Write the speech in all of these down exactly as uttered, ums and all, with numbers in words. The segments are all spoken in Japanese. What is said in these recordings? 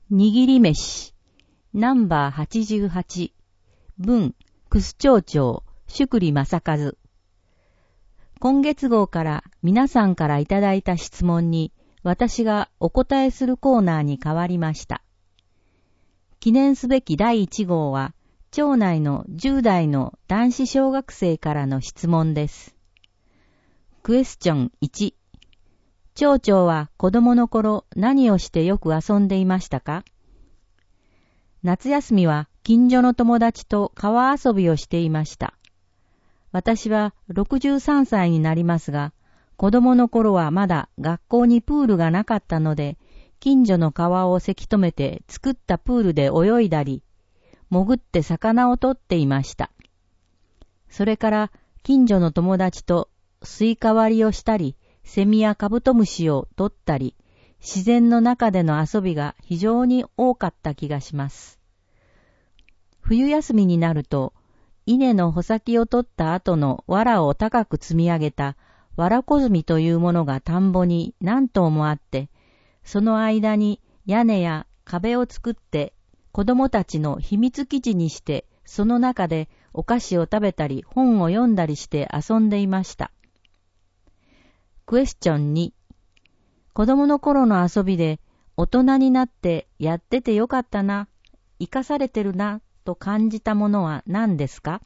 握り飯ナンバーはちじゅうはち文クス町長宿利正和。今月号から皆さんからいただいた質問に私がお答えするコーナーに変わりました。記念すべきだいいち号は町内のじゅう代の男子小学生からの質問です。クエスチョンいち。町長は子供の頃何をしてよく遊んでいましたか？夏休みは近所の友達と川遊びをしていました。私はろくじゅうさんさいになりますが、子供の頃はまだ学校にプールがなかったので、近所の川をせき止めて作ったプールで泳いだり、潜って魚を取っていました。それから近所の友達とスイカ割りをしたり、セミやカブトムシを取ったり、自然の中での遊びが非常に多かった気がします。冬休みになると、稲の穂先を取った後の藁を高く積み上げた藁小積というものが田んぼに何頭もあって、その間に屋根や壁を作って子供たちの秘密基地にして、その中でお菓子を食べたり本を読んだりして遊んでいました。クエスチョンに、子供の頃の遊びで大人になってやっててよかったな、生かされてるなと感じたものは何ですか？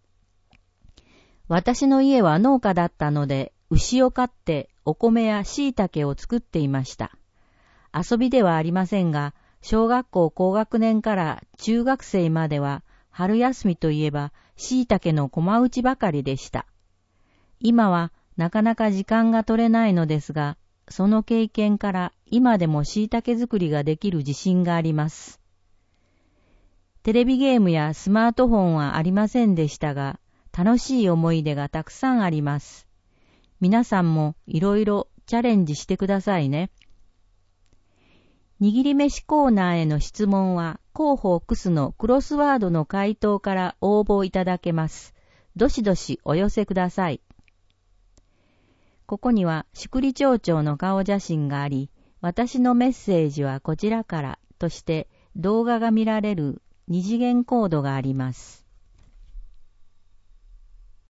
私の家は農家だったので、牛を飼ってお米や椎茸を作っていました。遊びではありませんが、小学校高学年から中学生までは春休みといえば椎茸の駒打ちばかりでした。今はなかなか時間が取れないのですが、その経験から今でも椎茸作りができる自信があります。テレビゲームやスマートフォンはありませんでしたが、楽しい思い出がたくさんあります。皆さんもいろいろチャレンジしてくださいね。握り飯コーナーへの質問は、広報クスのクロスワードの回答から応募いただけます。どしどしお寄せください。ここには宿利町長の顔写真があり、私のメッセージはこちらからとして動画が見られる二次元コードがあります。